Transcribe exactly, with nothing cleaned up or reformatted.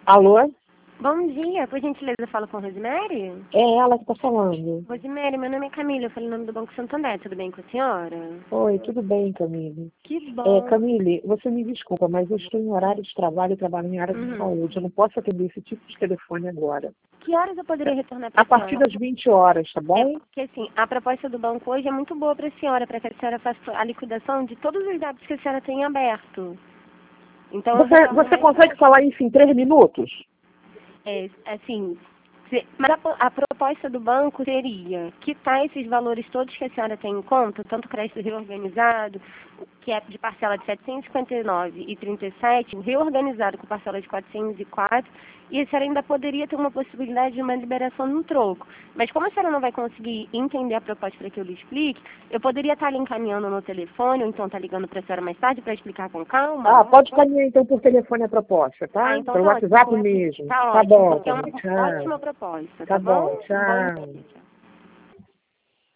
Alô? Bom dia, por gentileza, eu falo com a Rosemary? É ela que está falando. Rosemary, meu nome é Camila, eu falo em nome do Banco Santander, tudo bem com a senhora? Oi, tudo bem, Camille? Que É, bom. Camille, você me desculpa, mas eu estou em horário de trabalho e trabalho em área de Uhum. saúde. Eu não posso atender esse tipo de telefone agora. Que horas eu poderia retornar para A a partir senhora? das vinte horas, tá É bom? porque, assim, a proposta do banco hoje é muito boa para a senhora, para que a senhora faça a liquidação de todos os dados que a senhora tem aberto. Então, eu Você, retorno você mais consegue tarde. falar isso em três minutos? É, assim, se- mas a, po- a proposta do banco seria quitar esses valores todos que a senhora tem em conta, tanto o crédito reorganizado, que é de parcela de setecentos e cinquenta e nove e trinta e sete, reorganizado com parcela de quatrocentos e quatro, e a senhora ainda poderia ter uma possibilidade de uma liberação no troco. Mas como a senhora não vai conseguir entender a proposta para que eu lhe explique, eu poderia estar lhe encaminhando no telefone, ou então estar ligando para a senhora mais tarde para explicar com calma? Ah, pode caminhar então por telefone a proposta, Ah, tá? então Pelo tá ótimo. WhatsApp mesmo. Tá Tá ótimo, bom, porque é uma Camille. Tchau. ótima proposta, Tá tá bom, bom? Um bom tchau. dia. Tchau.